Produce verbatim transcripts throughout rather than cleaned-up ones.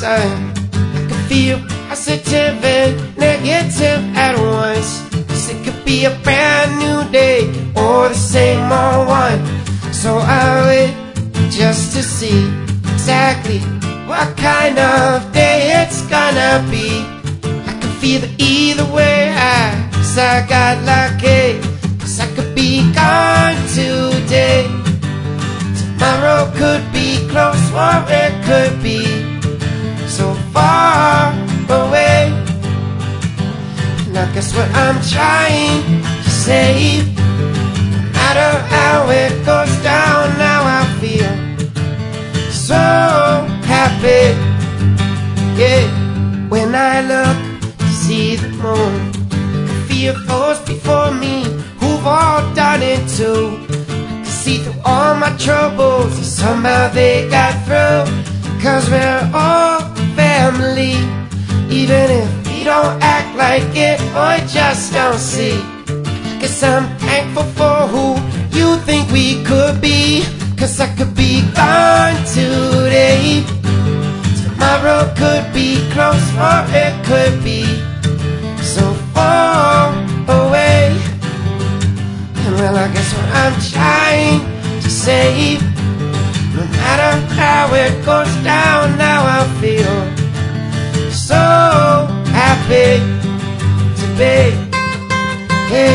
I can feel positive and negative at once. 'Cause it could be a brand new day or the same old one. So I wait just to see exactly what kind of day it's gonna be. I can feel it either way, I guess I got lucky. 'Cause I could be gone today. Tomorrow could be close or it could be so far away. And I guess what I'm trying to say, no matter how it goes down, now I feel so happy. Yeah, when I look to see the moon, I feel those before me who've all done it too. See through all my troubles, and somehow they got through. 'Cause we're all family, even if we don't act like it or just don't see. 'Cause I'm thankful for who you think we could be. 'Cause I could be gone today. Tomorrow could be close or it could be so far away. Well, I guess what I'm trying to say, no matter how it goes down, now I feel so happy to be. Hey.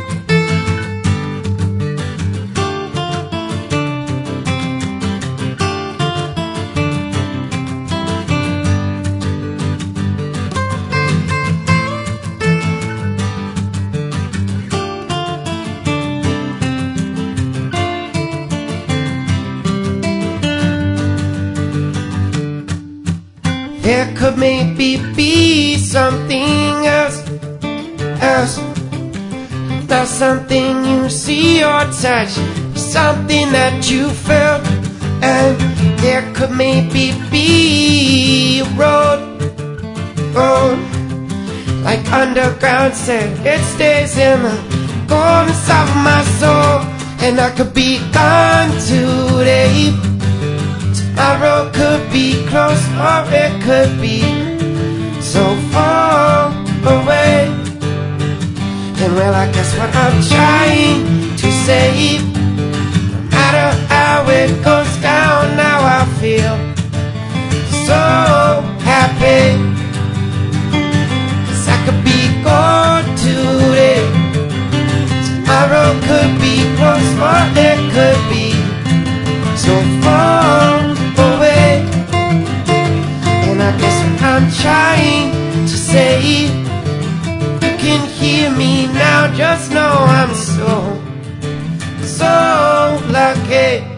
There could maybe be something else, else. Not something you see or touch, something that you felt. And there could maybe be a road, road, like underground said, it stays in the corners of my soul. And I could be gone today. Tomorrow could be close or it could be so far away. And well, I guess what I'm trying to say, no matter how it goes down, now I feel so happy. 'Cause I could be gone today. Tomorrow could be close or it could be so far away. And I guess what I'm trying to say, you can hear me now, just know I'm so, so lucky.